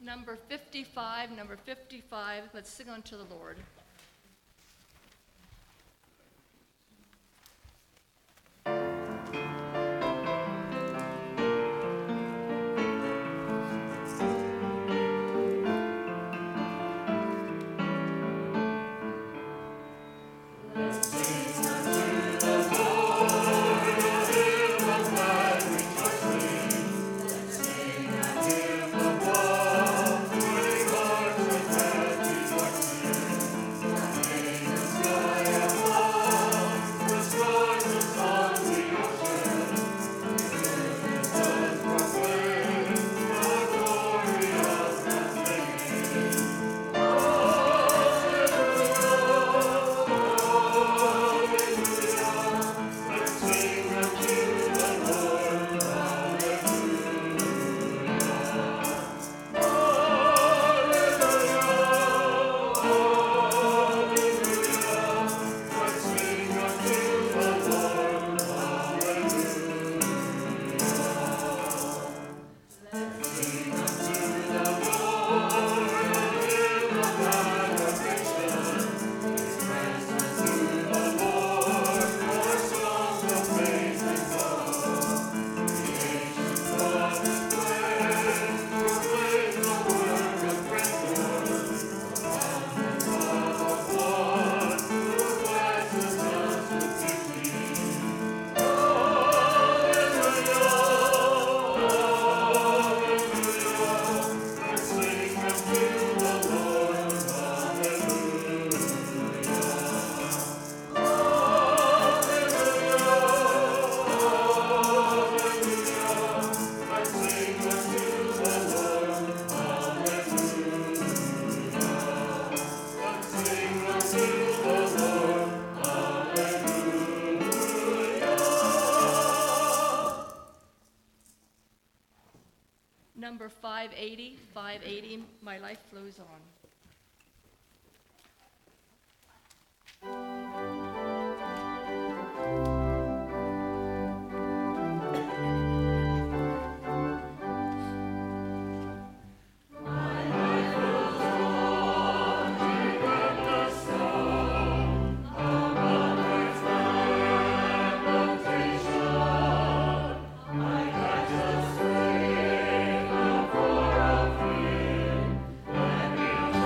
Number 55, let's sing unto the Lord. Number 580, My Life Flows On. For a fear, and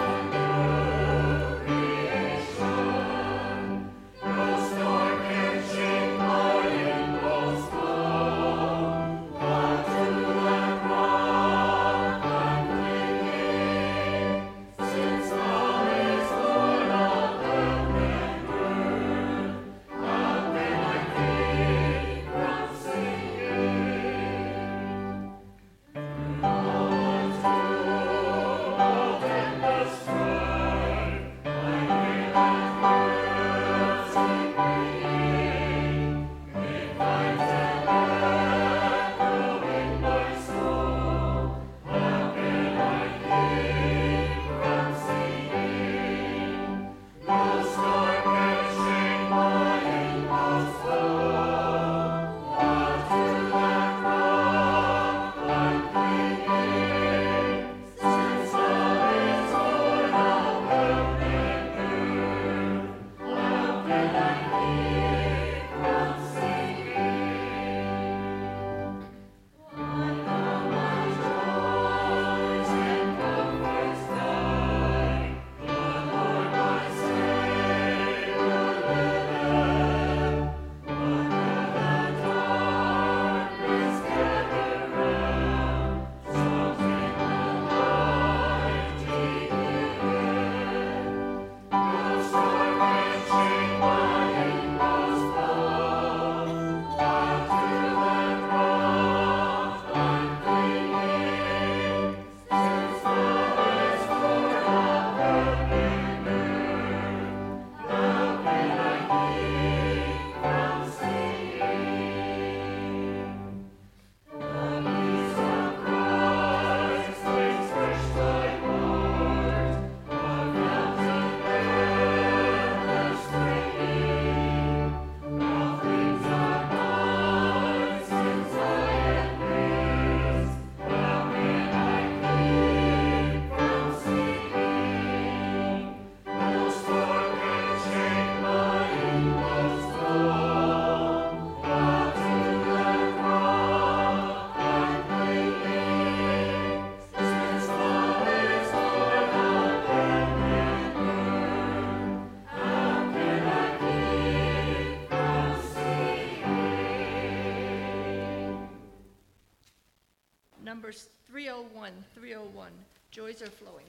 number 301, 301, Joys Are Flowing.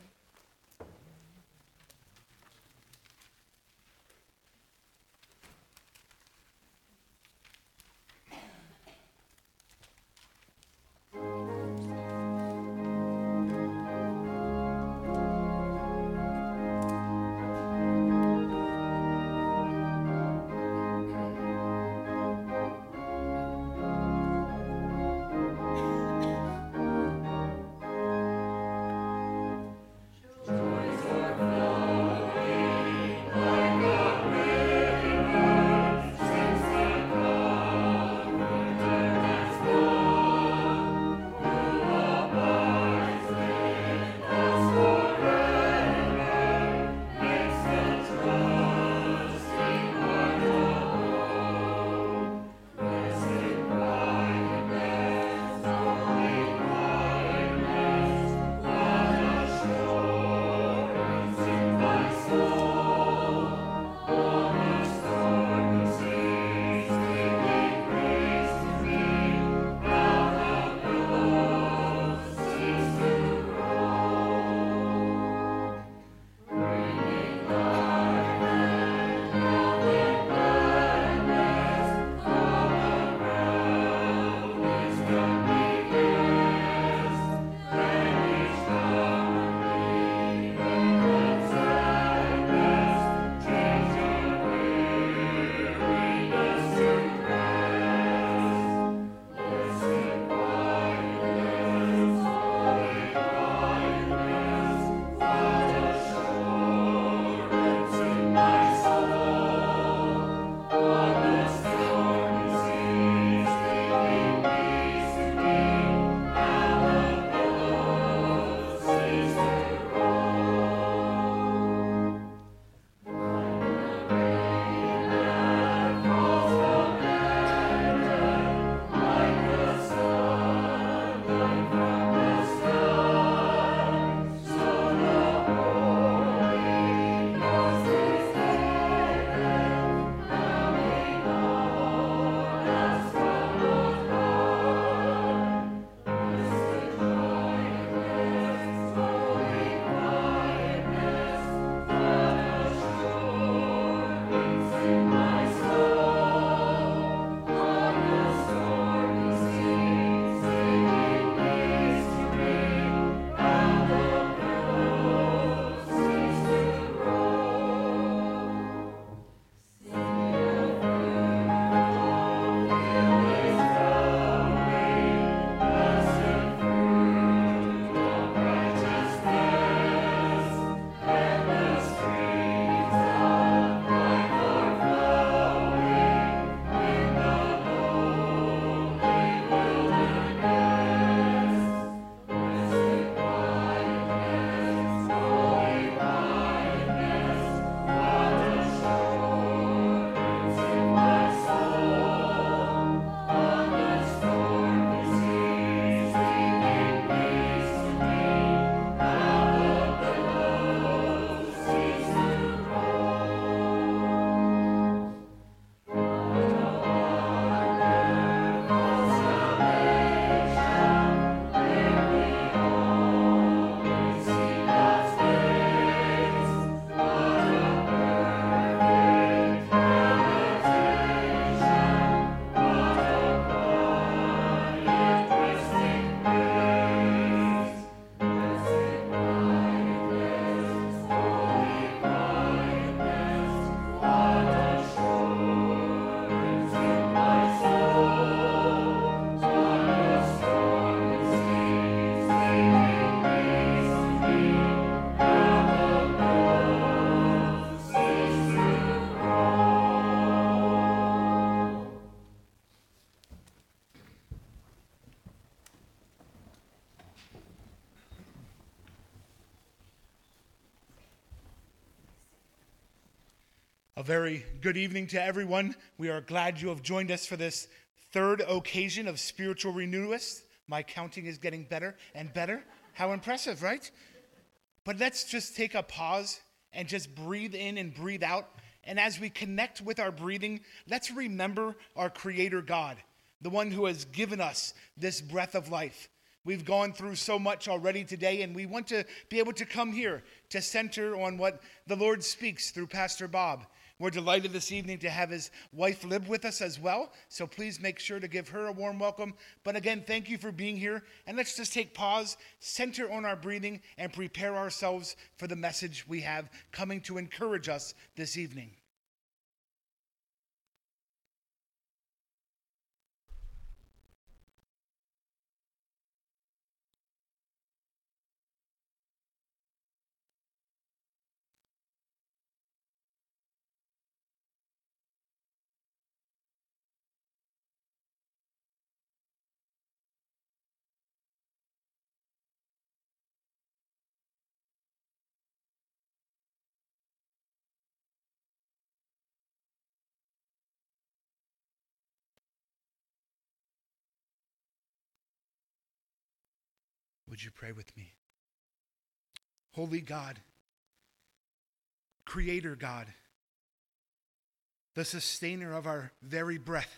A very good evening to everyone. We are glad you have joined us for this third occasion of Spiritual Renewist. My counting is getting better and better. How impressive, right? But let's just take a pause and just breathe in and breathe out. And as we connect with our breathing, let's remember our Creator God, the one who has given us this breath of life. We've gone through so much already today, and we want to be able to come here to center on what the Lord speaks through Pastor Bob. We're delighted this evening to have his wife live with us as well, so please make sure to give her a warm welcome. But again, thank you for being here, and let's just take pause, center on our breathing, and prepare ourselves for the message we have coming to encourage us this evening. Would you pray with me? Holy God, Creator God, the sustainer of our very breath,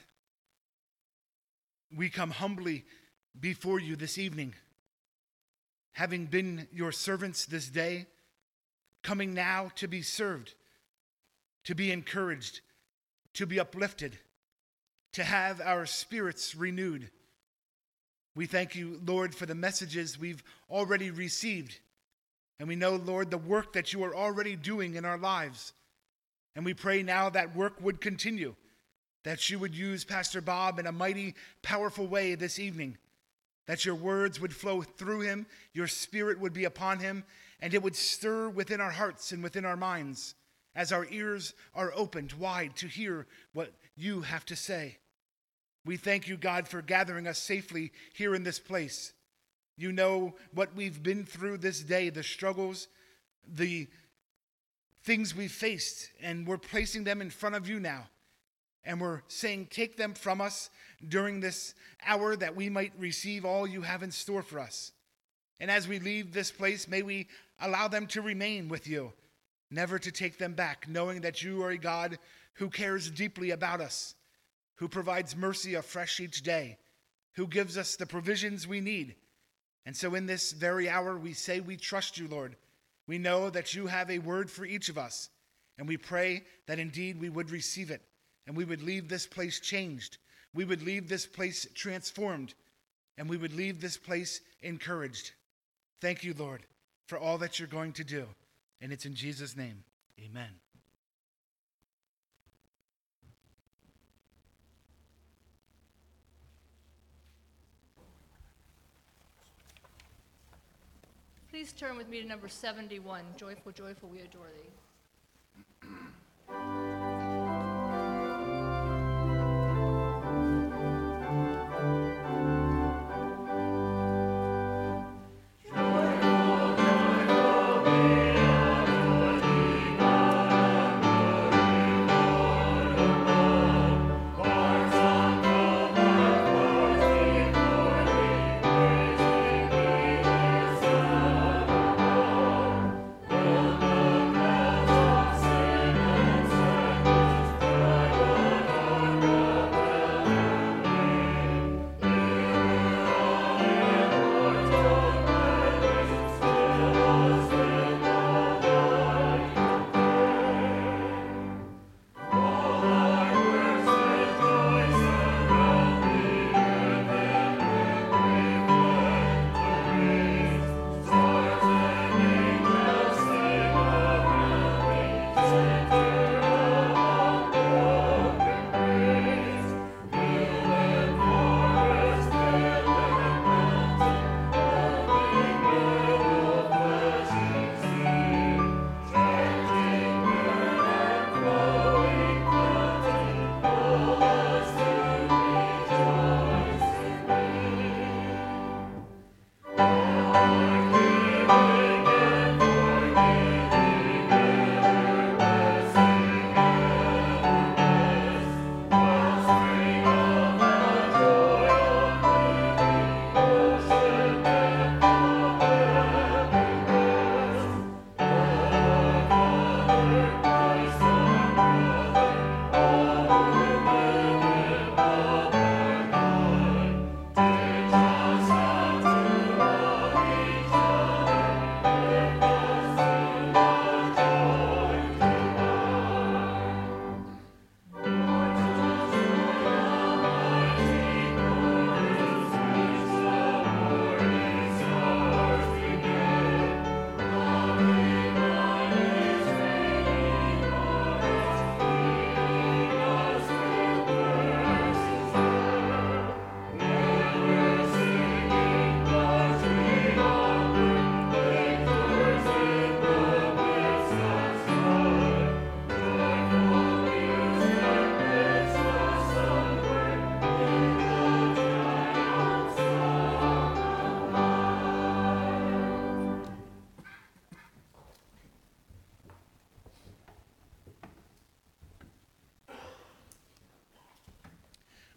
we come humbly before you this evening, having been your servants this day, coming now to be served, to be encouraged, to be uplifted, to have our spirits renewed. We thank you, Lord, for the messages we've already received. And we know, Lord, the work that you are already doing in our lives. And we pray now that work would continue, that you would use Pastor Bob in a mighty, powerful way this evening, that your words would flow through him, your spirit would be upon him, and it would stir within our hearts and within our minds as our ears are opened wide to hear what you have to say. We thank you, God, for gathering us safely here in this place. You know what we've been through this day, the struggles, the things we've faced, and we're placing them in front of you now. And we're saying, take them from us during this hour that we might receive all you have in store for us. And as we leave this place, may we allow them to remain with you, never to take them back, knowing that you are a God who cares deeply about us, who provides mercy afresh each day, who gives us the provisions we need. And so in this very hour, we say we trust you, Lord. We know that you have a word for each of us, and we pray that indeed we would receive it, and we would leave this place changed. We would leave this place transformed, and we would leave this place encouraged. Thank you, Lord, for all that you're going to do. And it's in Jesus' name, amen. Please turn with me to number 71, Joyful, Joyful, We Adore Thee.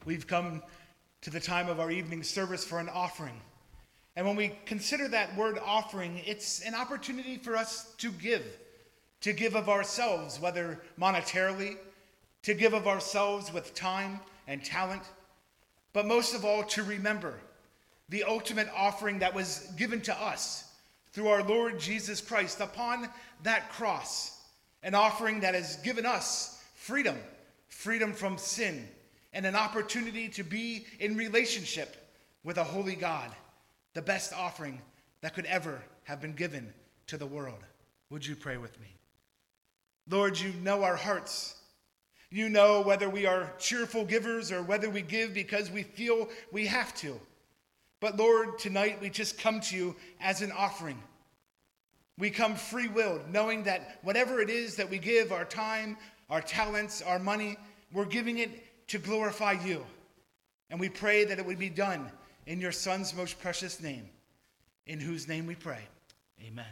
we've come to the time of our evening service for an offering. And when we consider that word offering, it's an opportunity for us to give of ourselves, whether monetarily, to give of ourselves with time and talent, but most of all, to remember the ultimate offering that was given to us through our Lord Jesus Christ upon that cross, an offering that has given us freedom from sin, and an opportunity to be in relationship with a holy God, the best offering that could ever have been given to the world. Would you pray with me? Lord, you know our hearts. You know whether we are cheerful givers or whether we give because we feel we have to. But Lord, tonight we just come to you as an offering. We come free-willed, knowing that whatever it is that we give, our time, our talents, our money, we're giving it to glorify you. And we pray that it would be done in your Son's most precious name, in whose name we pray. Amen.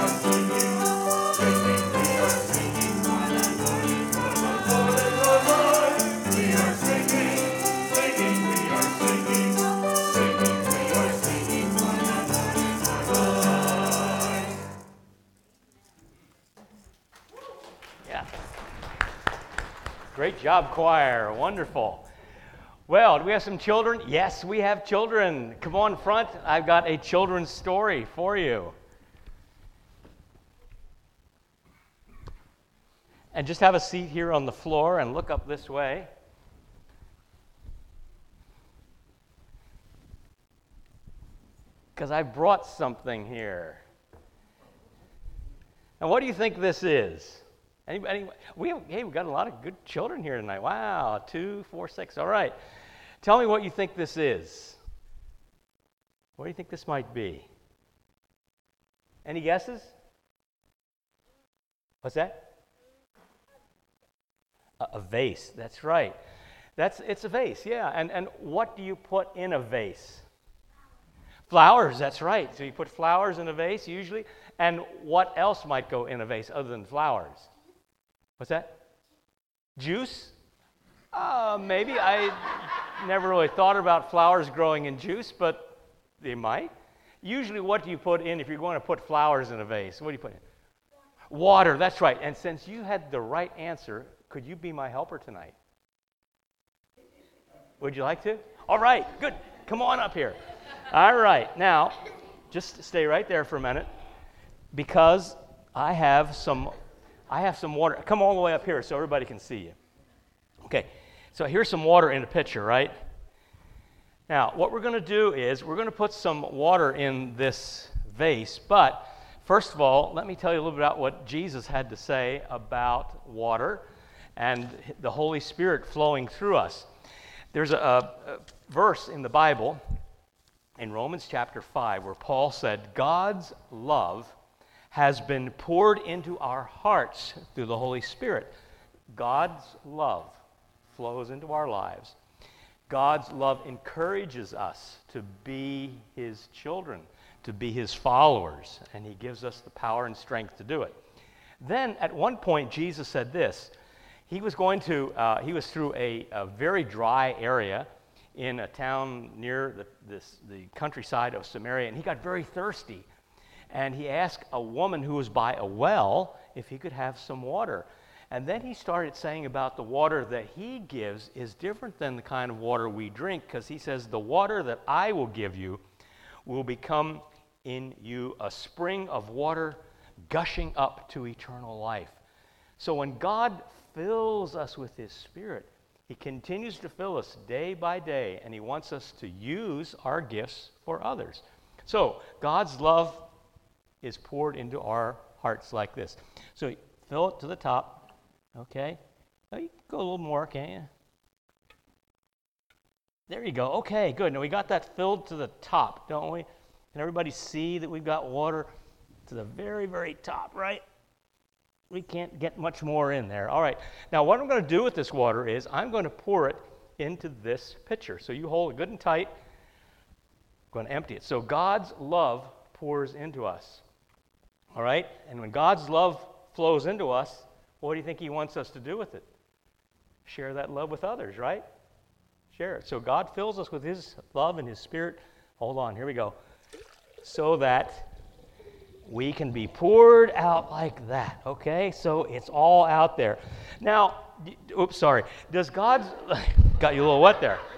Great job, choir. Wonderful. Well, do we have some children? Yes, we have children. Come on front. I've got a children's story for you. And just have a seat here on the floor and look up this way. Because I brought something here. Now, what do you think this is? Anybody? We've got a lot of good children here tonight. Wow, 2, 4, 6. All right. Tell me what you think this is. What do you think this might be? Any guesses? What's that? A vase. That's right. It's a vase, yeah. And what do you put in a vase? Flowers, that's right. So you put flowers in a vase usually. And what else might go in a vase other than flowers? What's that? Juice? Maybe. I never really thought about flowers growing in juice, but they might. Usually what do you put in if you're going to put flowers in a vase? What do you put in? Water, that's right. And since you had the right answer, could you be my helper tonight? Would you like to? All right, good. Come on up here. All right, now, just stay right there for a minute because I have some water. Come all the way up here so everybody can see you. Okay, so here's some water in a pitcher, right? Now, what we're going to do is we're going to put some water in this vase, but first of all, let me tell you a little bit about what Jesus had to say about water and the Holy Spirit flowing through us. There's a verse in the Bible, in Romans chapter 5, where Paul said, God's love has been poured into our hearts through the Holy Spirit. God's love flows into our lives. God's love encourages us to be His children, to be His followers, and He gives us the power and strength to do it. Then, at one point, Jesus said this. He was through a very dry area in a town near the countryside of Samaria, and he got very thirsty. And he asked a woman who was by a well if he could have some water. And then he started saying about the water that he gives is different than the kind of water we drink, because he says, the water that I will give you will become in you a spring of water gushing up to eternal life. So when God fills us with His Spirit, He continues to fill us day by day, and He wants us to use our gifts for others. So God's love is poured into our hearts like this. So fill it to the top, okay? Now you can go a little more, can't you? There you go. Okay, good. Now we got that filled to the top, don't we? Can everybody see that we've got water to the very, very top, right? We can't get much more in there. All right. Now what I'm going to do with this water is I'm going to pour it into this pitcher. So you hold it good and tight. I'm going to empty it. So God's love pours into us. All right? And when God's love flows into us, what do you think He wants us to do with it? Share that love with others, right? Share it. So God fills us with His love and His Spirit. Hold on, here we go. So that we can be poured out like that, okay? So it's all out there. Now, does God's, got you a little wet there.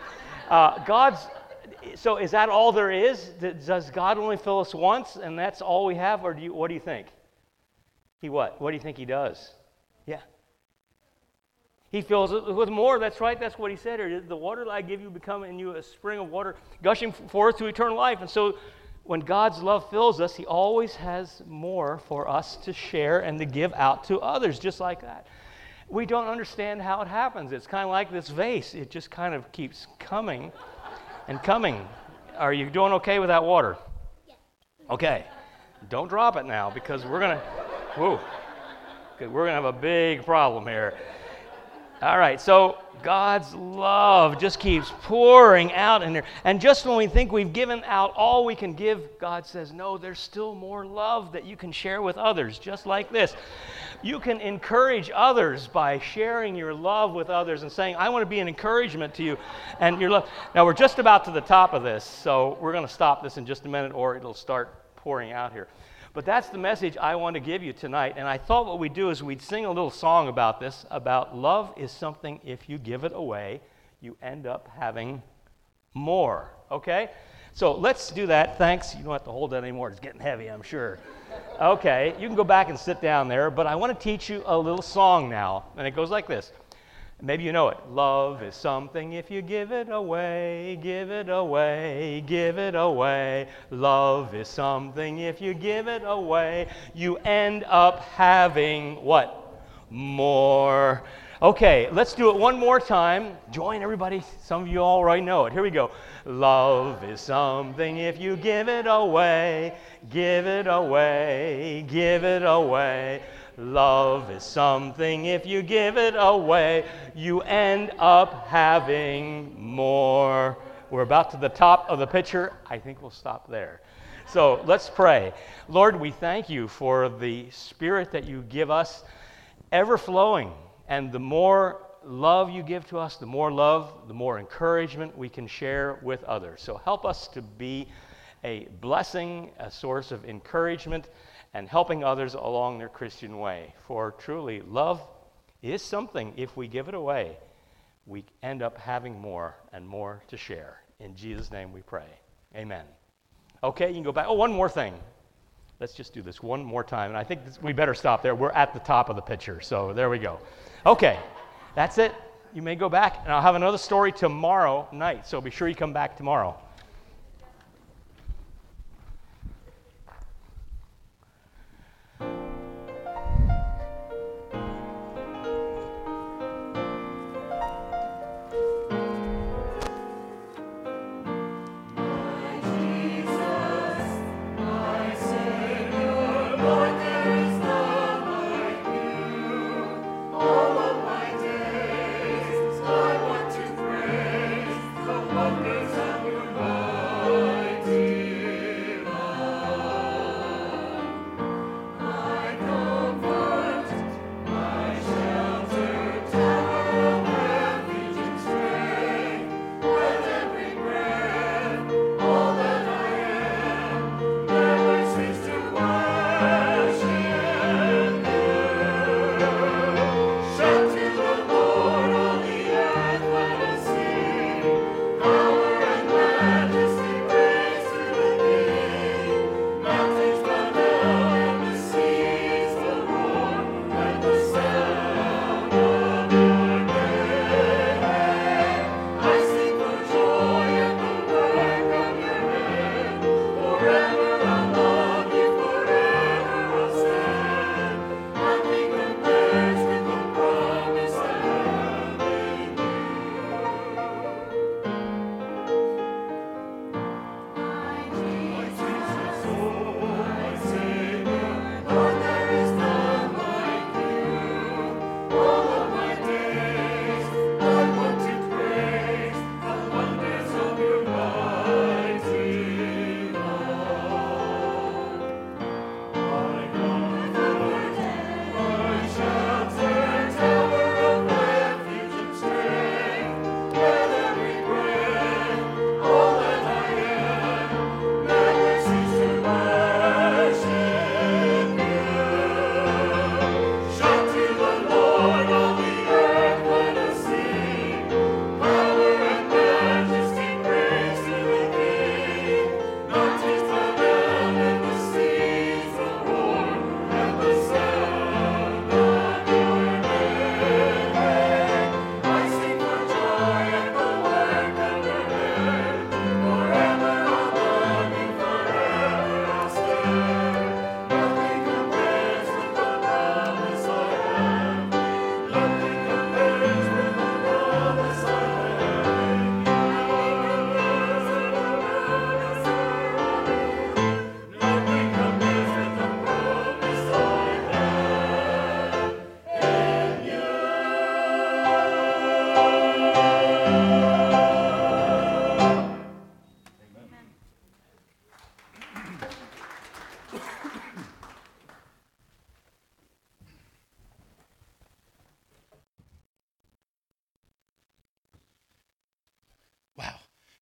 So is that all there is? Does God only fill us once and that's all we have? Or what do you think? He what? What do you think He does? Yeah. He fills it with more. That's right. That's what He said here. The water that I give you become in you a spring of water gushing forth to eternal life. And so when God's love fills us, He always has more for us to share and to give out to others, just like that. We don't understand how it happens. It's kind of like this vase. It just kind of keeps coming and coming. Are you doing okay with that water? Yeah. Okay. Don't drop it now, because we're going to have a big problem here. All right, so God's love just keeps pouring out in there. And just when we think we've given out all we can give, God says, no, there's still more love that you can share with others, just like this. You can encourage others by sharing your love with others and saying, I want to be an encouragement to you and your love. Now, we're just about to the top of this, so we're going to stop this in just a minute or it'll start pouring out here. But that's the message I want to give you tonight. And I thought what we'd do is we'd sing a little song about this, about love is something, if you give it away, you end up having more. Okay? So let's do that. Thanks. You don't have to hold that anymore. It's getting heavy, I'm sure. Okay, you can go back and sit down there, but I want to teach you a little song now. And it goes like this. Maybe you know it. Love is something if you give it away, give it away, give it away. Love is something if you give it away, you end up having what? More. Okay, let's do it one more time. Join everybody. Some of you already know it. Here we go. Love is something if you give it away, give it away, give it away. Love is something, if you give it away, you end up having more. We're about to the top of the picture. I think we'll stop there. So let's pray. Lord, we thank you for the Spirit that you give us, ever flowing. And the more love you give to us, the more love, the more encouragement we can share with others. So help us to be a blessing, a source of encouragement, and helping others along their Christian way. For truly, love is something, if we give it away, we end up having more and more to share. In Jesus' name we pray. Amen. Okay, you can go back. Oh, one more thing. Let's just do this one more time. And I think we better stop there. We're at the top of the picture, so there we go. Okay, that's it. You may go back, and I'll have another story tomorrow night, so be sure you come back tomorrow. Wonders of your love.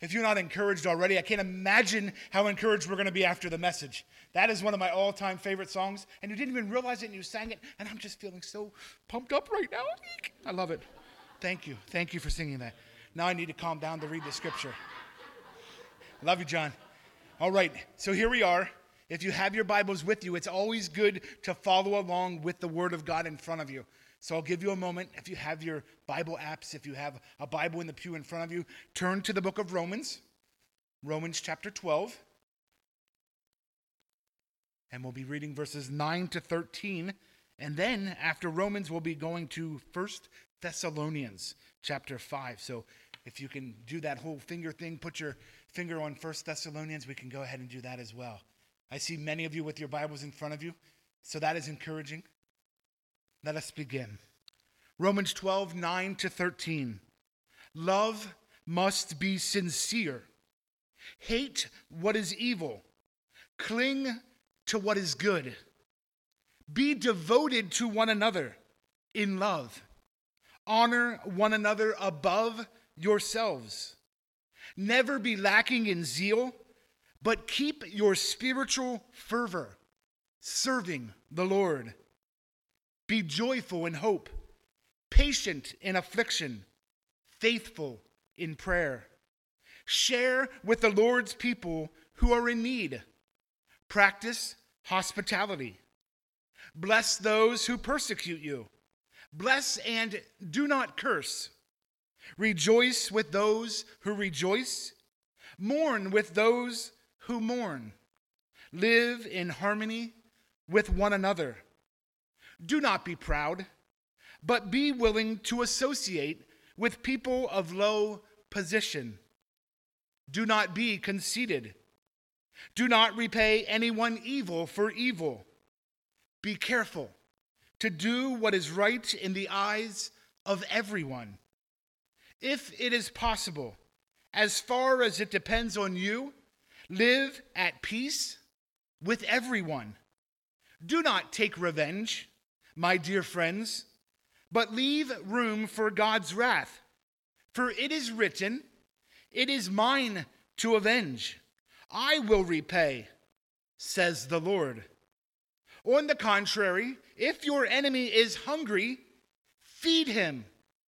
If you're not encouraged already, I can't imagine how encouraged we're going to be after the message. That is one of my all-time favorite songs, and you didn't even realize it, and you sang it, and I'm just feeling so pumped up right now. I love it. Thank you. Thank you for singing that. Now I need to calm down to read the scripture. Love you, John. All right, so here we are. If you have your Bibles with you, it's always good to follow along with the Word of God in front of you. So I'll give you a moment. If you have your Bible apps, if you have a Bible in the pew in front of you, turn to the book of Romans, Romans chapter 12. And we'll be reading verses 9 to 13. And then after Romans, we'll be going to 1 Thessalonians chapter 5. So if you can do that whole finger thing, put your finger on 1 Thessalonians, we can go ahead and do that as well. I see many of you with your Bibles in front of you, so that is encouraging. Let us begin. Romans 12, 9 to 13. Love must be sincere. Hate what is evil. Cling to what is good. Be devoted to one another in love. Honor one another above yourselves. Never be lacking in zeal, but keep your spiritual fervor, serving the Lord. Be joyful in hope, patient in affliction, faithful in prayer. Share with the Lord's people who are in need. Practice hospitality. Bless those who persecute you. Bless and do not curse. Rejoice with those who rejoice. Mourn with those who mourn. Live in harmony with one another. Do not be proud, but be willing to associate with people of low position. Do not be conceited. Do not repay anyone evil for evil. Be careful to do what is right in the eyes of everyone. If it is possible, as far as it depends on you, live at peace with everyone. Do not take revenge, my dear friends, but leave room for God's wrath. For it is written, "It is mine to avenge. I will repay, says the Lord." On the contrary, if your enemy is hungry, feed him.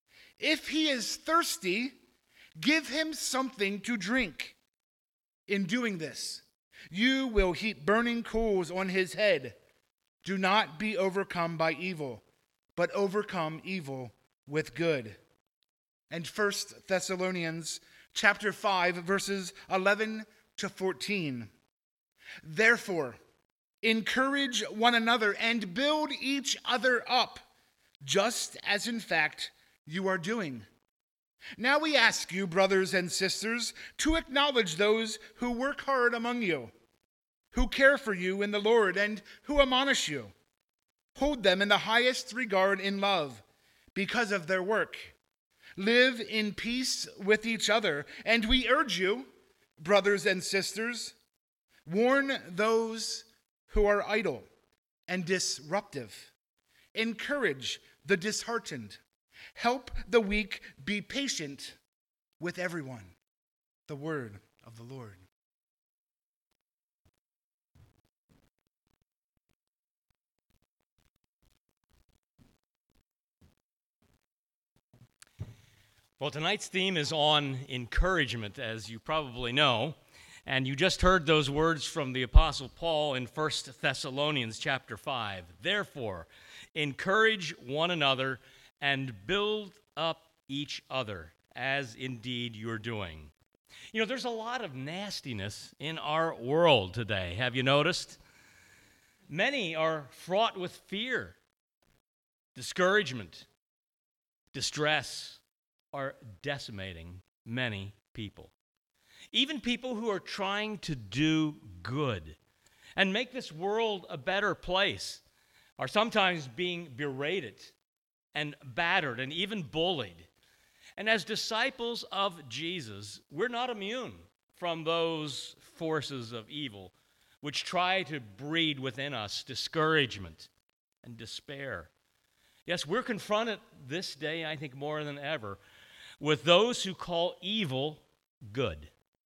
If he is thirsty, give him something to drink. In doing this, you will heap burning coals on his head. Do not be overcome by evil, but overcome evil with good. And 1 Thessalonians chapter 5, verses 11 to 14. Therefore, encourage one another and build each other up, just as in fact you are doing. Now we ask you, brothers and sisters, to acknowledge those who work hard among you, who care for you in the Lord, and who admonish you. Hold them in the highest regard in love because of their work. Live in peace with each other, and we urge you, brothers and sisters, warn those who are idle and disruptive. Encourage the disheartened. Help the weak. Be patient with everyone. The word of the Lord. Well, tonight's theme is on encouragement, as you probably know. And you just heard those words from the Apostle Paul in 1 Thessalonians chapter 5. Therefore, encourage one another and build up each other, as indeed you're doing. You know, there's a lot of nastiness in our world today. Have you noticed? Many are fraught with fear, discouragement, distress, are decimating many people. Even people who are trying to do good and make this world a better place are sometimes being berated and battered and even bullied. And as disciples of Jesus, we're not immune from those forces of evil which try to breed within us discouragement and despair. Yes, we're confronted this day, I think more than ever, with those who call evil good.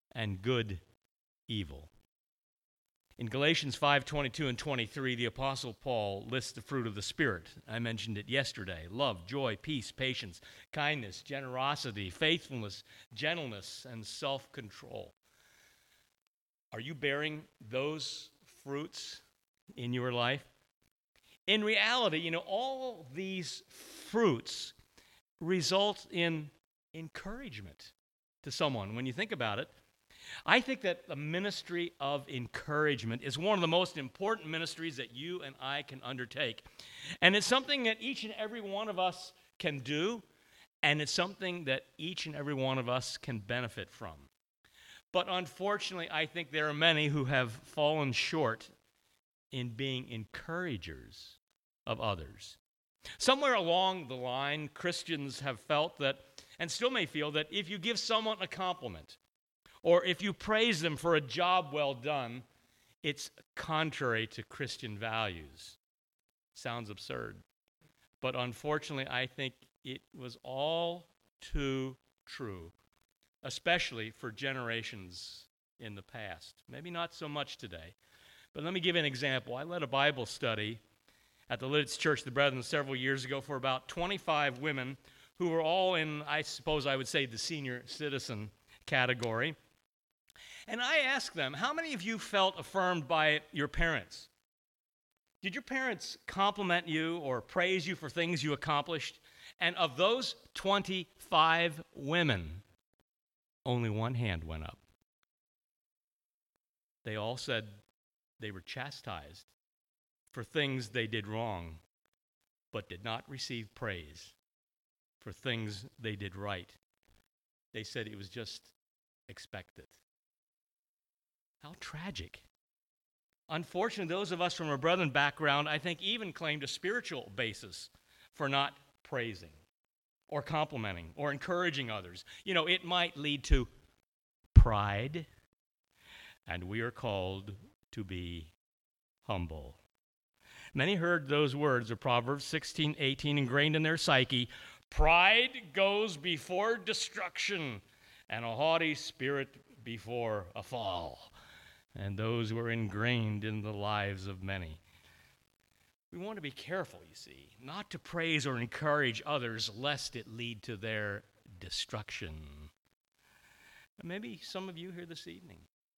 and good evil. In Galatians 5:22 and 23, the Apostle Paul lists the fruit of the Spirit. I mentioned it yesterday: love, joy, peace, patience, kindness, generosity, faithfulness, gentleness, and self-control. Are you bearing those fruits in your life? In reality, all these fruits result in encouragement to someone. When you think about it, I think that the ministry of encouragement is one of the most important ministries that you and I can undertake. And it's something that each and every one of us can do, and it's something that each and every one of us can benefit from. But unfortunately, I think there are many who have fallen short in being encouragers of others. Somewhere along the line, Christians have felt that, and still may feel, that if you give someone a compliment, or if you praise them for a job well done, it's contrary to Christian values. Sounds absurd. But unfortunately, I think it was all too true, especially for generations in the past. Maybe not so much today. But let me give you an example. I led a Bible study at the Lidditz Church of the Brethren several years ago for about 25 women who were all in, I suppose I would say, the senior citizen category. And I asked them, how many of you felt affirmed by your parents? Did your parents compliment you or praise you for things you accomplished? And of those 25 women, only one hand went up. They all said they were chastised for things they did wrong, but did not receive praise for things they did right. They said it was just expected. How tragic. Unfortunately, those of us from a Brethren background, I think, even claimed a spiritual basis for not praising or complimenting or encouraging others. It might lead to pride, and we are called to be humble. Many heard those words of Proverbs 16:18 ingrained in their psyche: pride goes before destruction, and a haughty spirit before a fall. And those were ingrained in the lives of many. We want to be careful, you see, not to praise or encourage others lest it lead to their destruction. And maybe some of you here this evening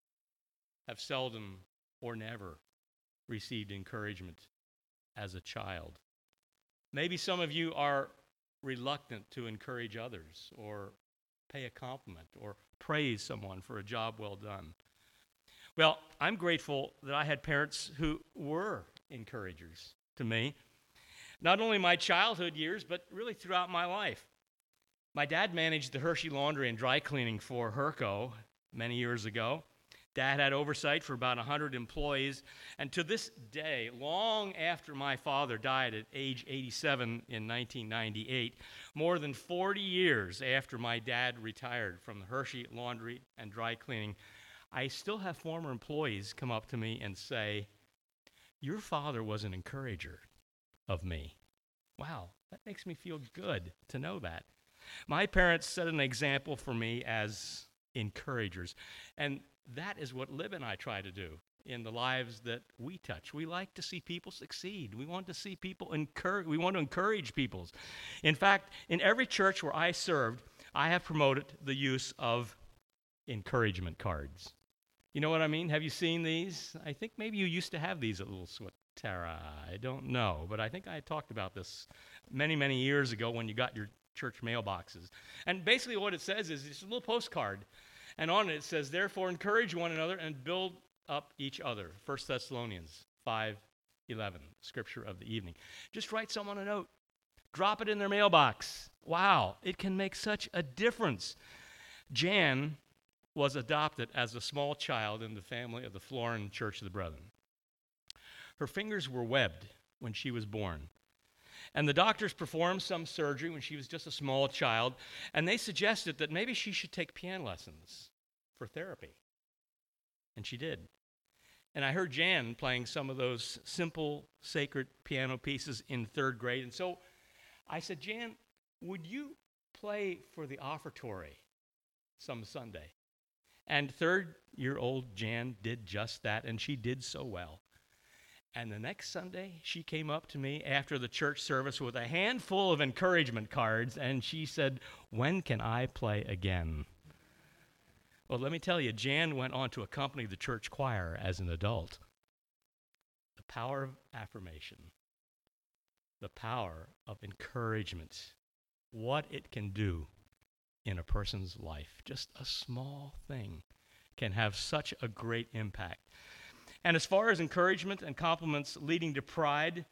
have seldom or never received encouragement as a child. Maybe some of you are reluctant to encourage others or pay a compliment or praise someone for a job well done. Well, I'm grateful that I had parents who were encouragers to me, not only my childhood years, but really throughout my life. My dad managed the Hershey Laundry and Dry Cleaning for Herco many years ago. Dad had oversight for about 100 employees, and to this day, long after my father died at age 87 in 1998, more than 40 years after my dad retired from the Hershey Laundry and Dry Cleaning, I still have former employees come up to me and say, "Your father was an encourager of me." Wow, that makes me feel good to know that. My parents set an example for me as encouragers, and that is what Lib and I try to do in the lives that we touch. We like to see people succeed. We want to see people we want to encourage people. In fact, in every church where I served, I have promoted the use of encouragement cards. You know what I mean? Have you seen these? I think maybe you used to have these at Little Swatara. I don't know, but I think I talked about this many, many years ago when you got your church mailboxes. And basically what it says is it's a little postcard, and on it says, "Therefore encourage one another and build up each other." 1 Thessalonians 5:11, scripture of the evening. Just write someone a note. Drop it in their mailbox. Wow, it can make such a difference. Jan was adopted as a small child in the family of the Florin Church of the Brethren. Her fingers were webbed when she was born. And the doctors performed some surgery when she was just a small child, and they suggested that maybe she should take piano lessons for therapy. And she did. And I heard Jan playing some of those simple, sacred piano pieces in 3rd grade. And so I said, "Jan, would you play for the offertory some Sunday?" And 3-year-old Jan did just that, and she did so well. And the next Sunday, she came up to me after the church service with a handful of encouragement cards, and she said, "When can I play again?" Well, let me tell you, Jan went on to accompany the church choir as an adult. The power of affirmation, the power of encouragement, what it can do in a person's life. Just a small thing can have such a great impact. And as far as encouragement and compliments leading to pride,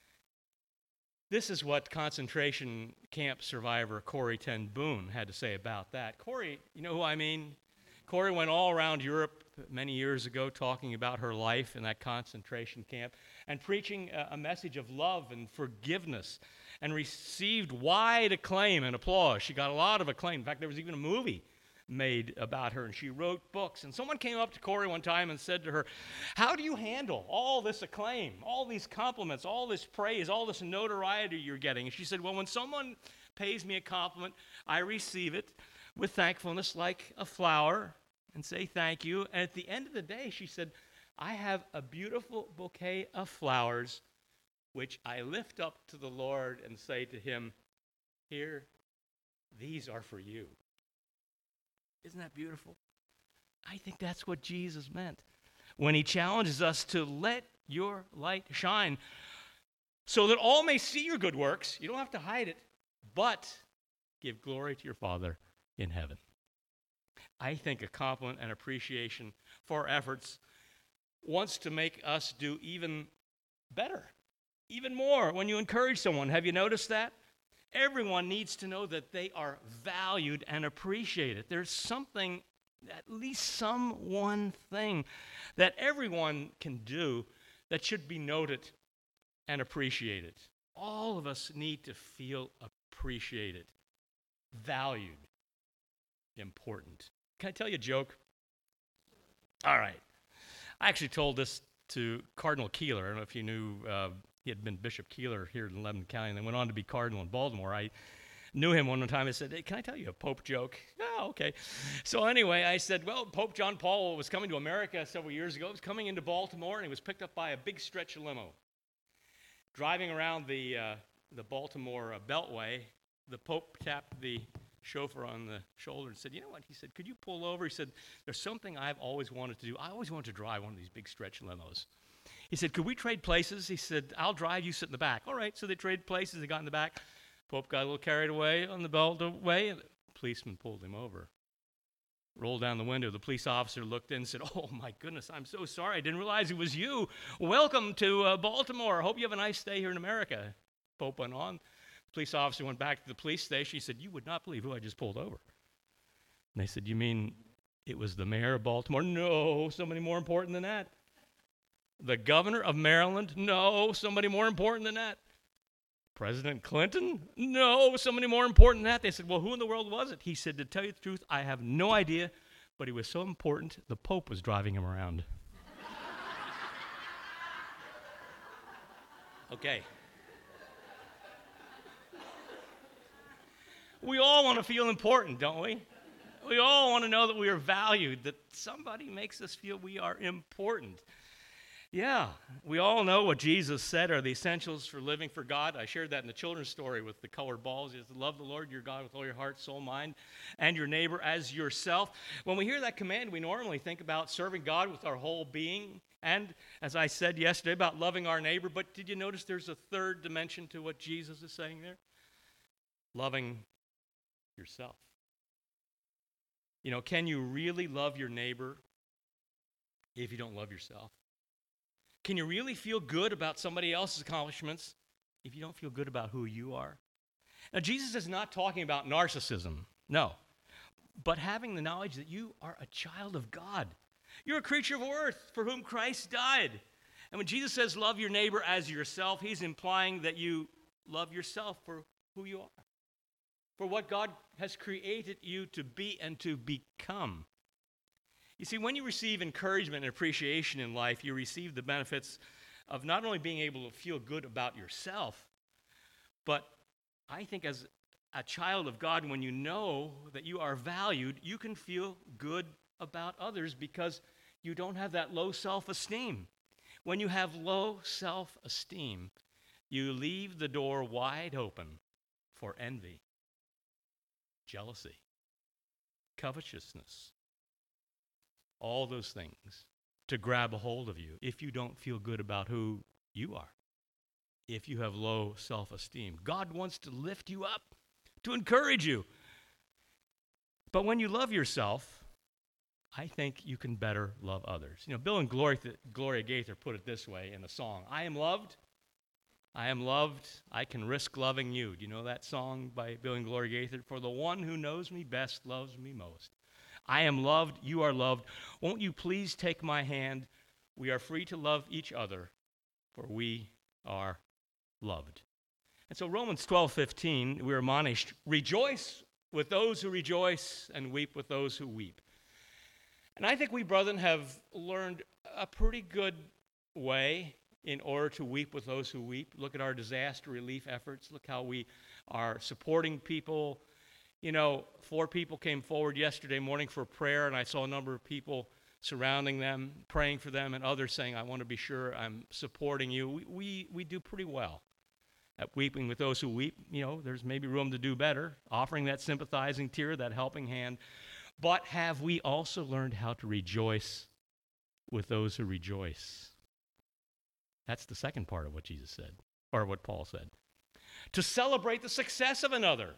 this is what concentration camp survivor Corrie ten Boom had to say about that. Corrie, you know who I mean? Corrie went all around Europe many years ago talking about her life in that concentration camp and preaching a message of love and forgiveness, and received wide acclaim and applause. She got a lot of acclaim. In fact, there was even a movie made about her, and she wrote books. And someone came up to Corrie one time and said to her, "How do you handle all this acclaim, all these compliments, all this praise, all this notoriety you're getting?" And she said, "Well, when someone pays me a compliment, I receive it with thankfulness like a flower and say thank you. And at the end of the day," she said, "I have a beautiful bouquet of flowers which I lift up to the Lord and say to him, 'Here, these are for you.'" Isn't that beautiful? I think that's what Jesus meant when he challenges us to let your light shine so that all may see your good works. You don't have to hide it, but give glory to your Father in heaven. I think a compliment and appreciation for our efforts wants to make us do even better, even more. When you encourage someone, have you noticed that? Everyone needs to know that they are valued and appreciated. There's something, at least some one thing, that everyone can do that should be noted and appreciated. All of us need to feel appreciated, valued, important. Can I tell you a joke? All right. I actually told this to Cardinal Keeler. I don't know if you knew, he had been Bishop Keeler here in Lebanon County and then went on to be Cardinal in Baltimore. I knew him one time. I said, "Hey, can I tell you a Pope joke?" "Oh, okay." So anyway, I said, well, Pope John Paul was coming to America several years ago. He was coming into Baltimore, and he was picked up by a big stretch limo. Driving around the Baltimore Beltway, the Pope tapped the chauffeur on the shoulder and said, "You know what?" He said, "Could you pull over?" He said, "There's something I've always wanted to do. I always wanted to drive one of these big stretch limos." He said, "Could we trade places?" He said, "I'll drive, you sit in the back." All right, so they traded places. They got in the back. Pope got a little carried away on the Beltway, and the policeman pulled him over. Rolled down the window. The police officer looked in and said, "Oh, my goodness, I'm so sorry. I didn't realize it was you. Welcome to Baltimore. I hope you have a nice stay here in America." Pope went on. The police officer went back to the police station. He said, "You would not believe who I just pulled over." And they said, "You mean it was the mayor of Baltimore?" "No, somebody more important than that." "The governor of Maryland?" "No, somebody more important than that." "President Clinton?" "No, somebody more important than that." They said, "Well, who in the world was it?" He said, "To tell you the truth, I have no idea, but he was so important, the Pope was driving him around." Okay. We all want to feel important, don't we? We all want to know that we are valued, that somebody makes us feel we are important. Yeah, we all know what Jesus said are the essentials for living for God. I shared that in the children's story with the colored balls. Is to love the Lord your God with all your heart, soul, mind, and your neighbor as yourself. When we hear that command, we normally think about serving God with our whole being, and as I said yesterday, about loving our neighbor. But did you notice there's a third dimension to what Jesus is saying there? Loving yourself. You know, can you really love your neighbor if you don't love yourself? Can you really feel good about somebody else's accomplishments if you don't feel good about who you are? Now, Jesus is not talking about narcissism, no, but having the knowledge that you are a child of God. You're a creature of worth for whom Christ died. And when Jesus says love your neighbor as yourself, he's implying that you love yourself for who you are, for what God has created you to be and to become. You see, when you receive encouragement and appreciation in life, you receive the benefits of not only being able to feel good about yourself, but I think as a child of God, when you know that you are valued, you can feel good about others because you don't have that low self-esteem. When you have low self-esteem, you leave the door wide open for envy, jealousy, covetousness, all those things to grab a hold of you if you don't feel good about who you are, if you have low self-esteem. God wants to lift you up, to encourage you. But when you love yourself, I think you can better love others. You know, Bill and Gloria Gaither put it this way in the song, I am loved, I can risk loving you. Do you know that song by Bill and Gloria Gaither? For the one who knows me best loves me most. I am loved, you are loved. Won't you please take my hand? We are free to love each other, for we are loved. And so Romans 12:15, we're admonished, rejoice with those who rejoice and weep with those who weep. And I think we, brethren, have learned a pretty good way in order to weep with those who weep. Look at our disaster relief efforts. Look how we are supporting people. You know, 4 people came forward yesterday morning for prayer, and I saw a number of people surrounding them, praying for them, and others saying, I want to be sure I'm supporting you. We do pretty well at weeping with those who weep. You know, there's maybe room to do better, offering that sympathizing tear, that helping hand. But have we also learned how to rejoice with those who rejoice? That's the second part of what Jesus said, or what Paul said. To celebrate the success of another.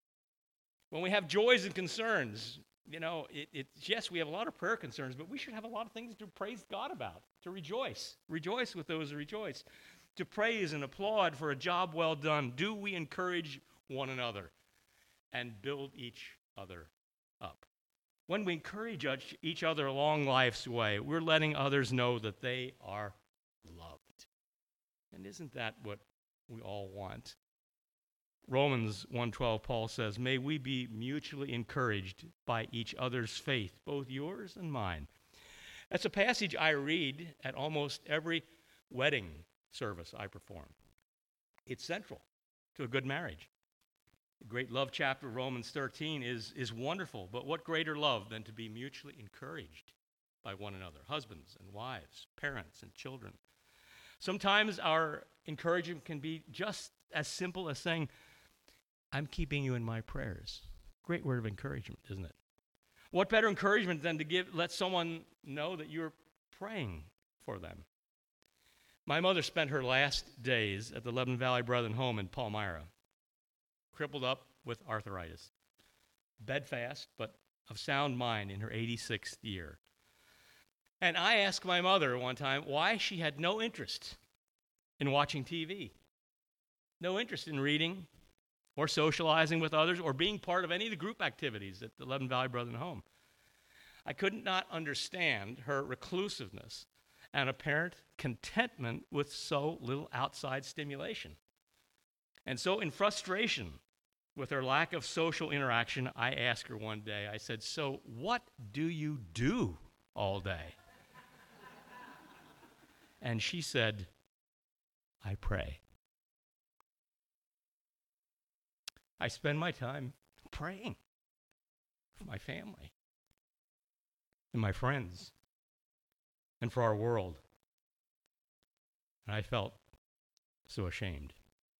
When we have joys and concerns, you know, yes, we have a lot of prayer concerns, but we should have a lot of things to praise God about, to rejoice. Rejoice with those who rejoice. To praise and applaud for a job well done. Do we encourage one another and build each other up? When we encourage each other along life's way, we're letting others know that they are loved. And isn't that what we all want? Romans 1:12, Paul says, may we be mutually encouraged by each other's faith, both yours and mine. That's a passage I read at almost every wedding service I perform. It's central to a good marriage. The great love chapter of Romans 13 is wonderful, but what greater love than to be mutually encouraged by one another, husbands and wives, parents and children. Sometimes our encouragement can be just as simple as saying, I'm keeping you in my prayers. Great word of encouragement, isn't it? What better encouragement than to let someone know that you're praying for them? My mother spent her last days at the Lebanon Valley Brethren home in Palmyra, crippled up with arthritis, bedfast, but of sound mind in her 86th year. And I asked my mother one time why she had no interest in watching TV, no interest in reading or socializing with others or being part of any of the group activities at the Lebanon Valley Brethren home. I could not understand her reclusiveness and apparent contentment with so little outside stimulation. And so in frustration with her lack of social interaction, I asked her one day, I said, so what do you do all day? And she said, I pray. I spend my time praying for my family and my friends and for our world. And I felt so ashamed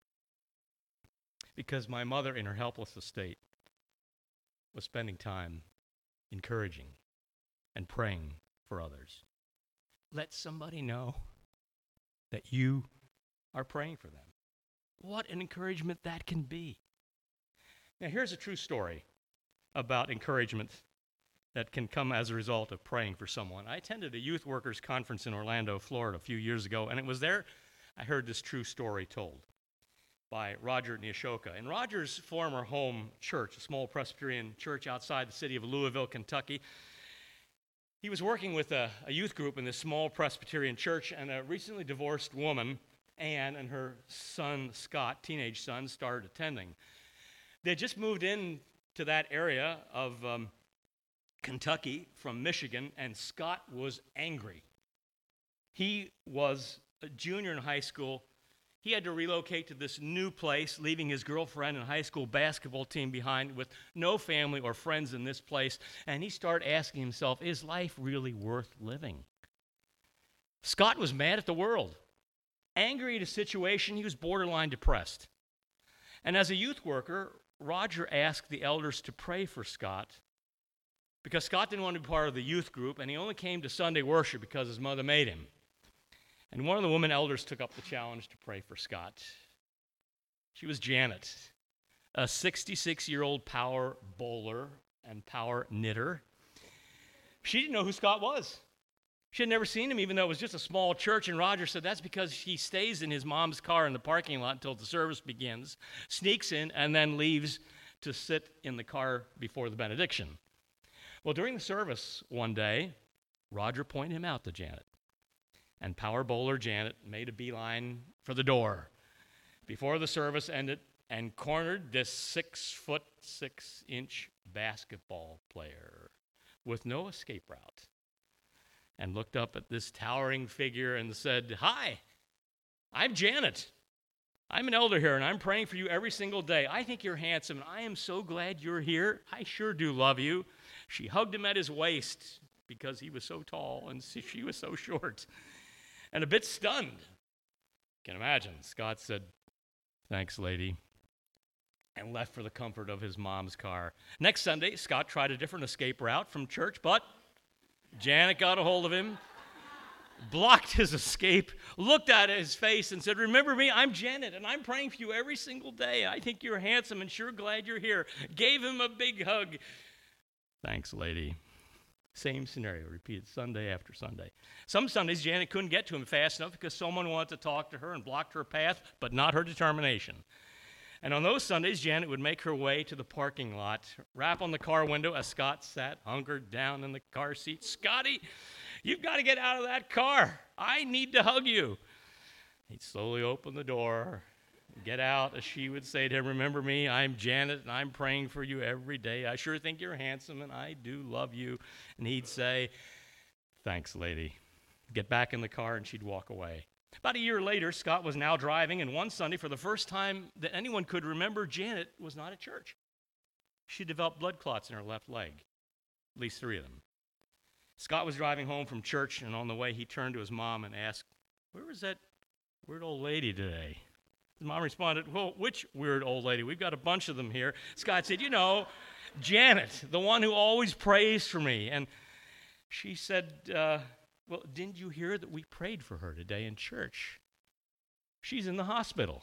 because my mother, in her helpless estate, was spending time encouraging and praying for others. Let somebody know that you are praying for them. What an encouragement that can be. Now, here's a true story about encouragement that can come as a result of praying for someone. I attended a youth workers conference in Orlando, Florida, a few years ago, and it was there I heard this true story told by Roger Nyashoka. In Roger's former home church, a small Presbyterian church outside the city of Louisville, Kentucky, he was working with a youth group in this small Presbyterian church, and a recently divorced woman, Ann, and her son, Scott, teenage son, started attending. They had just moved in to that area of Kentucky from Michigan, and Scott was angry. He was a junior in high school. He had to relocate to this new place, leaving his girlfriend and high school basketball team behind with no family or friends in this place. And he started asking himself, is life really worth living? Scott was mad at the world, angry at his situation. He was borderline depressed. And as a youth worker, Roger asked the elders to pray for Scott because Scott didn't want to be part of the youth group, and he only came to Sunday worship because his mother made him. And one of the women elders took up the challenge to pray for Scott. She was Janet, a 66-year-old power bowler and power knitter. She didn't know who Scott was. She had never seen him, even though it was just a small church, and Roger said that's because he stays in his mom's car in the parking lot until the service begins, sneaks in, and then leaves to sit in the car before the benediction. Well, during the service one day, Roger pointed him out to Janet. And power bowler Janet made a beeline for the door before the service ended and cornered this 6'6" basketball player with no escape route and looked up at this towering figure and said, "Hi, I'm Janet. I'm an elder here, and I'm praying for you every single day. I think you're handsome, and I am so glad you're here. I sure do love you." She hugged him at his waist because he was so tall and she was so short. And a bit stunned, you can imagine, Scott said, "Thanks, lady," and left for the comfort of his mom's car. Next Sunday, Scott tried a different escape route from church, but Janet got a hold of him, blocked his escape, looked at his face and said, "Remember me, I'm Janet, and I'm praying for you every single day. I think you're handsome and sure glad you're here." Gave him a big hug. "Thanks, lady." Same scenario, repeated Sunday after Sunday. Some Sundays, Janet couldn't get to him fast enough because someone wanted to talk to her and blocked her path, but not her determination. And on those Sundays, Janet would make her way to the parking lot, rap on the car window as Scott sat hunkered down in the car seat. "Scotty, you've got to get out of that car. I need to hug you." He'd slowly open the door, get out, as she would say to him, "Remember me, I'm Janet, and I'm praying for you every day. I sure think you're handsome, and I do love you." And he'd say, "Thanks, lady." Get back in the car, and she'd walk away. About a year later, Scott was now driving, and one Sunday, for the first time that anyone could remember, Janet was not at church. She developed blood clots in her left leg, at least 3 of them. Scott was driving home from church, and on the way, he turned to his mom and asked, "Where was that weird old lady today?" His mom responded, "Well, which weird old lady? We've got a bunch of them here." Scott said, "Janet, the one who always prays for me." And she said, "Well, didn't you hear that we prayed for her today in church? She's in the hospital."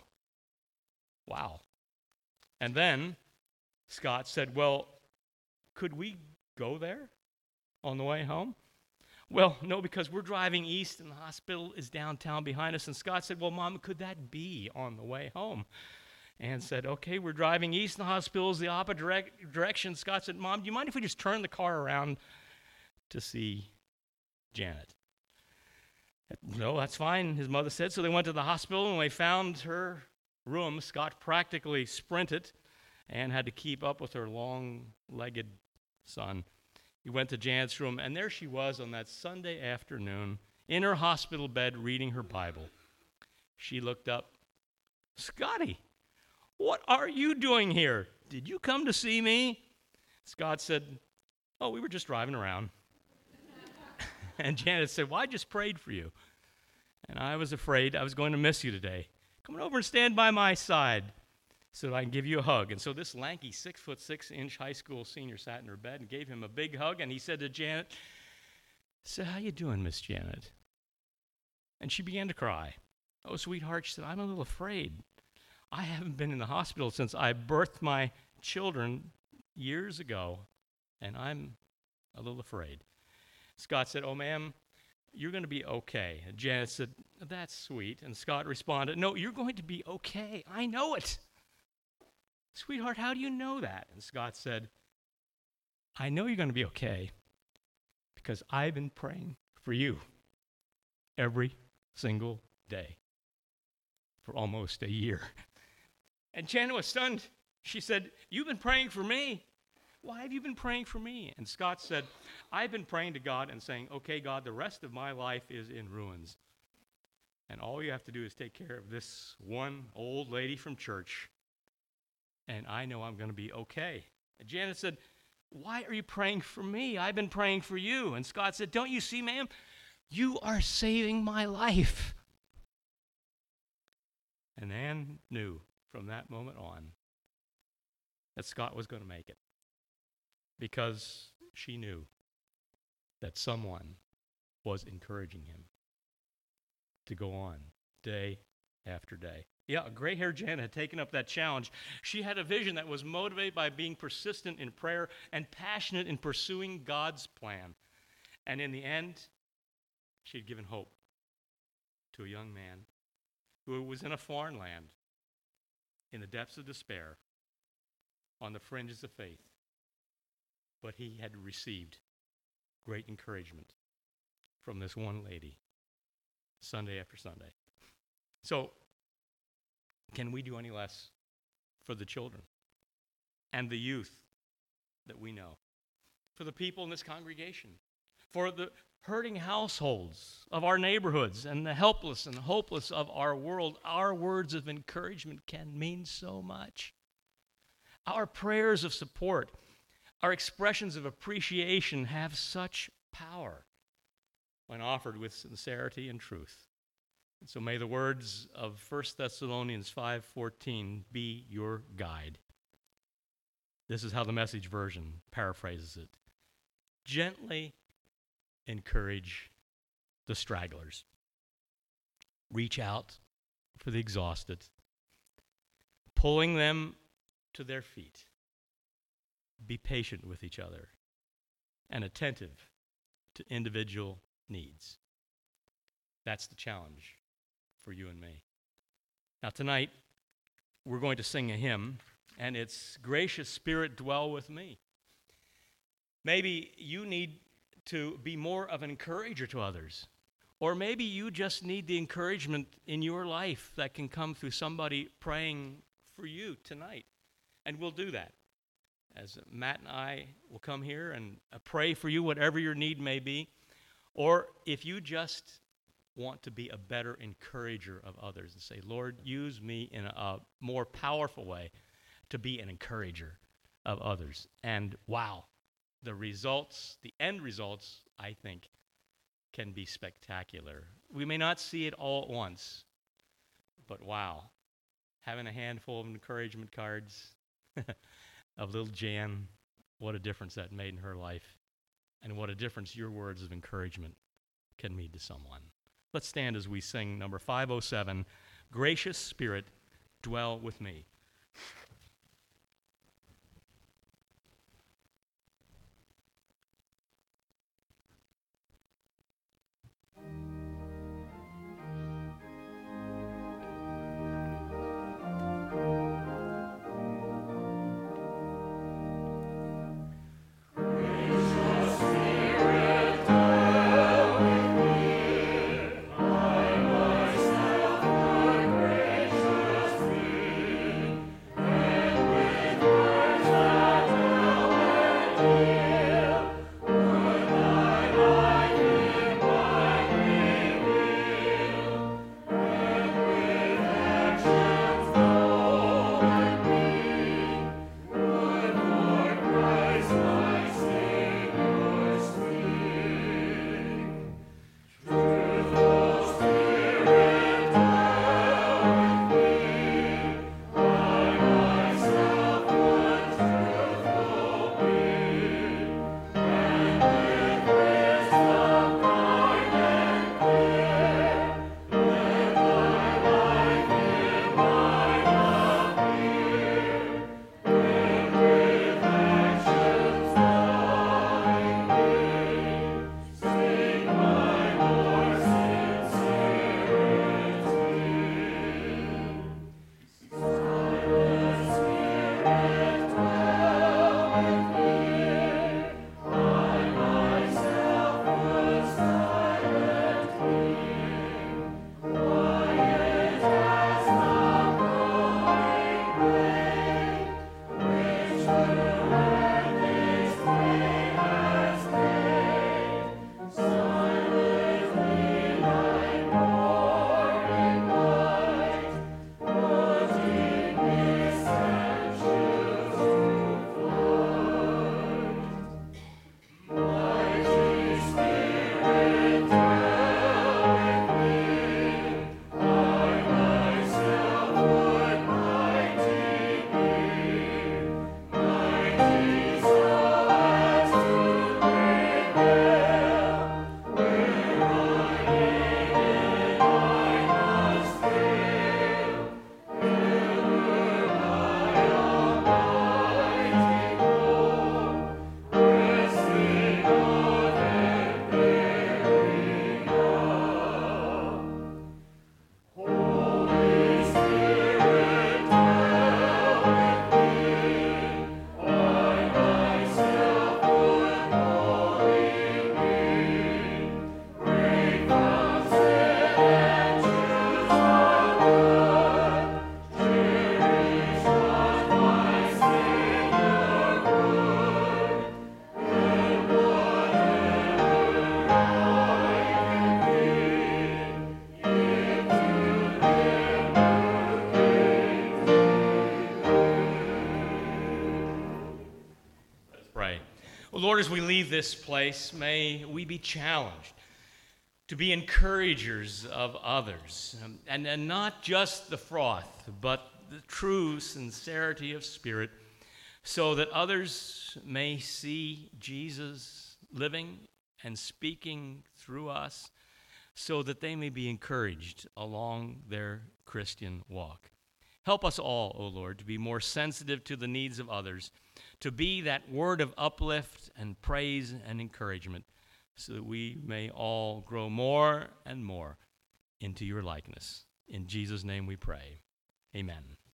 Wow. And then Scott said, "Well, could we go there on the way home?" "Well, no, because we're driving east and the hospital is downtown behind us." And Scott said, "Well, Mom, could that be on the way home?" And said, "Okay, we're driving east and the hospital is the opposite direction." Scott said, "Mom, do you mind if we just turn the car around to see Janet?" "No, that's fine," his mother said. So they went to the hospital, and when they found her room, Scott practically sprinted and had to keep up with her long-legged son. He went to Janet's room, and there she was on that Sunday afternoon in her hospital bed reading her Bible. She looked up. "Scotty, what are you doing here? Did you come to see me?" Scott said, "Oh, we were just driving around." And Janet said, "Well, I just prayed for you, and I was afraid I was going to miss you today. Come on over and stand by my side so that I can give you a hug." And so this lanky 6'6" high school senior sat in her bed and gave him a big hug, and he said to Janet, "So how you doing, Miss Janet?" And she began to cry. "Oh, sweetheart," she said, "I'm a little afraid. I haven't been in the hospital since I birthed my children years ago, and I'm a little afraid." Scott said, "Oh, ma'am, you're going to be okay." And Janet said, "That's sweet." And Scott responded, "No, you're going to be okay. I know it." "Sweetheart, how do you know that?" And Scott said, "I know you're going to be okay because I've been praying for you every single day for almost a year." And Janet was stunned. She said, "You've been praying for me? Why have you been praying for me?" And Scott said, "I've been praying to God and saying, okay, God, the rest of my life is in ruins. And all you have to do is take care of this one old lady from church, and I know I'm going to be okay. And Janet said, why are you praying for me? I've been praying for you. And Scott said, don't you see, ma'am? You are saving my life. And Ann knew from that moment on that Scott was going to make it, because she knew that someone was encouraging him to go on day after day. Yeah, gray-haired Janet had taken up that challenge. She had a vision that was motivated by being persistent in prayer and passionate in pursuing God's plan. And in the end, she had given hope to a young man who was in a foreign land, in the depths of despair, on the fringes of faith. But he had received great encouragement from this one lady, Sunday after Sunday. So, can we do any less for the children and the youth that we know, for the people in this congregation, for the hurting households of our neighborhoods and the helpless and hopeless of our world? Our words of encouragement can mean so much. Our prayers of support, our expressions of appreciation have such power when offered with sincerity and truth. And so may the words of 1 Thessalonians 5:14 be your guide. This is how the Message version paraphrases it. Gently encourage the stragglers. Reach out for the exhausted, pulling them to their feet. Be patient with each other and attentive to individual needs. That's the challenge for you and me. Now tonight, we're going to sing a hymn, and it's Gracious Spirit, Dwell With Me. Maybe you need to be more of an encourager to others, or maybe you just need the encouragement in your life that can come through somebody praying for you tonight, and we'll do that. As Matt and I will come here and pray for you, whatever your need may be, or if you just want to be a better encourager of others and say, Lord, use me in a more powerful way to be an encourager of others. And wow, the results, the end results, I think, can be spectacular. We may not see it all at once, but wow, having a handful of encouragement cards of little Jan, what a difference that made in her life, and what a difference your words of encouragement can mean to someone. Let's stand as we sing number 507, Gracious Spirit, Dwell With Me. Gracious Lord, as we leave this place, may we be challenged to be encouragers of others, and not just the froth, but the true sincerity of spirit, so that others may see Jesus living and speaking through us, so that they may be encouraged along their Christian walk. Help us all, O Lord, to be more sensitive to the needs of others, to be that word of uplift and praise and encouragement, so that we may all grow more and more into your likeness. In Jesus' name we pray. Amen.